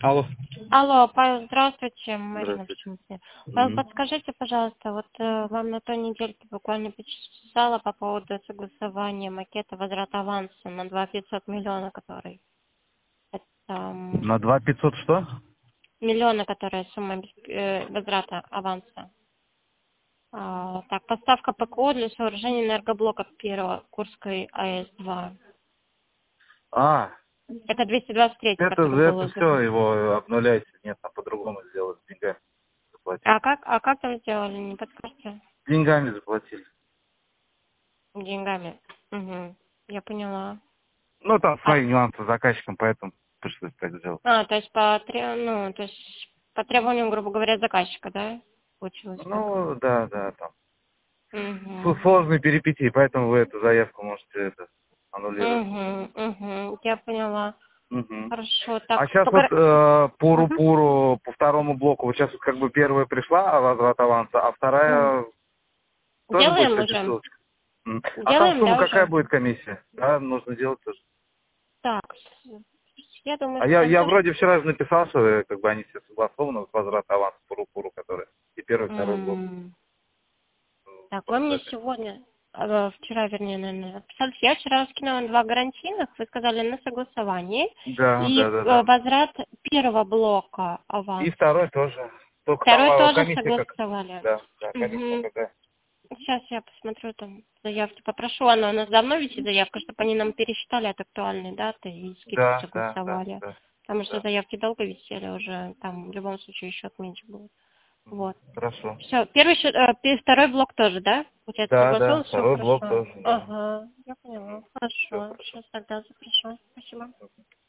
Алло. Алло, Павел, здравствуйте, Марина, Здравствуйте. почему-то. Павел, Мгм. подскажите, пожалуйста, вот вам на той недельке буквально писала по поводу согласования макета возврата аванса на 2 500 миллиона, который это На 2500 что? миллиона, которая сумма возврата аванса. Так, поставка ПКО для сооружения энергоблока первого Курской АЭС-2. А, Это 223, который был это все, узаконен. его обнуляйте. Нет, там по-другому сделать. Деньгами заплатили. А как там сделали, не подскажете? Деньгами заплатили. Деньгами. Угу. Я поняла. Ну, там А, свои нюансы с заказчиком, поэтому пришлось так сделать. то есть то есть по требованию, грубо говоря, заказчика, да? Получилось так. Ну, да, там. Угу. Сложные перипетии, поэтому вы эту заявку можете аннулировать. Угу. Я поняла. Мгм. Хорошо. А Так, сейчас вот Мгм. пуру-пуру по второму блоку, вот сейчас вот как бы первая пришла, возврат аванса, а вторая тоже будет Делаем с этой уже? ссылочкой. А там Делаем, сумма да, какая уже? будет комиссия? Да, нужно делать тоже. Так, я думаю, А что там я тоже... вроде вчера же написал, что как бы они все согласованы, вот возврат аванса пуру-пуру, который и первый, второй блок. Так, вы мне WhatsApp. сегодня, вчера, вернее, наверное, отписались. Я вчера скинула 2 гарантийных, вы сказали, на согласовании. И Да. возврат первого блока И аванса. второй тоже. Только там Второй тоже комиссия как... согласовали. Да, комиссия там Угу. какая. Сейчас я посмотрю там заявки. Попрошу, она у нас давно висит заявка, чтобы они нам пересчитали от актуальной даты и скидку согласовали. Да. Потому что заявки долго висели уже, там в любом случае счет меньше будет. Вот. Хорошо. Все, второй блок тоже, да? Получается, Да, согласовалось, все второй блок хорошо. тоже, да. Ага, я поняла. Все Хорошо. хорошо. Сейчас тогда запрошу. Спасибо.